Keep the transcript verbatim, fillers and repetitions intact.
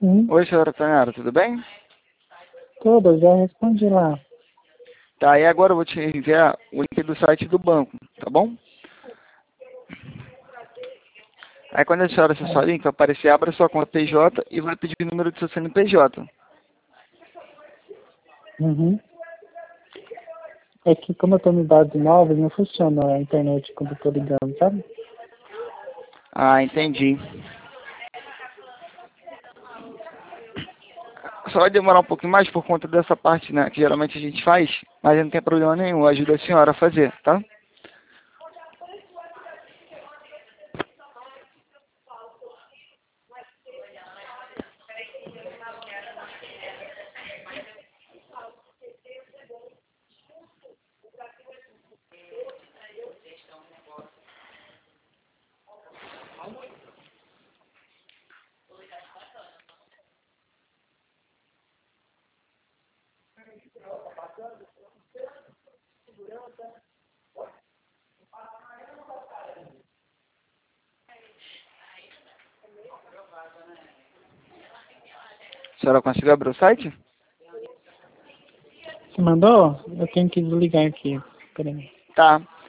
Sim, Oi, senhora Tanara, tudo bem? tudo, já respondi lá. Tá, e agora eu vou te enviar o link do site do banco, tá bom? Aí quando a senhora acessar o link, vai aparecer, abra sua conta P J e vai pedir o número do seu C N P J. Uhum. É que como eu tô no dados novos, não funciona a internet quando eu tô ligando, sabe? Ah, entendi. Só vai demorar um pouquinho mais por conta dessa parte, né, que geralmente a gente faz, mas não tem problema nenhum, eu ajudo a senhora a fazer, tá? A senhora conseguiu abrir o site? Você mandou? Eu tenho que desligar aqui. Peraí. Tá.